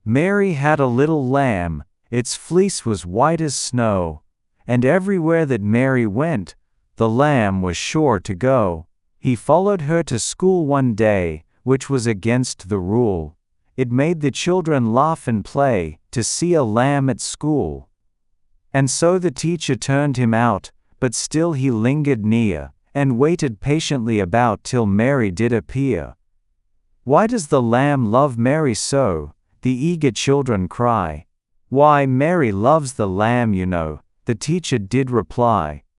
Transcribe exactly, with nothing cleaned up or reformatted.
Mary had a little lamb, its fleece was white as snow, and everywhere that Mary went, the lamb was sure to go. He followed her to school one day, which was against the rule. It made the children laugh and play, to see a lamb at school. And so the teacher turned him out, but still he lingered near, and waited patiently about till Mary did appear. "Why does the lamb love Mary so?" the eager children cry. "Why, Mary loves the lamb, you know," the teacher did reply.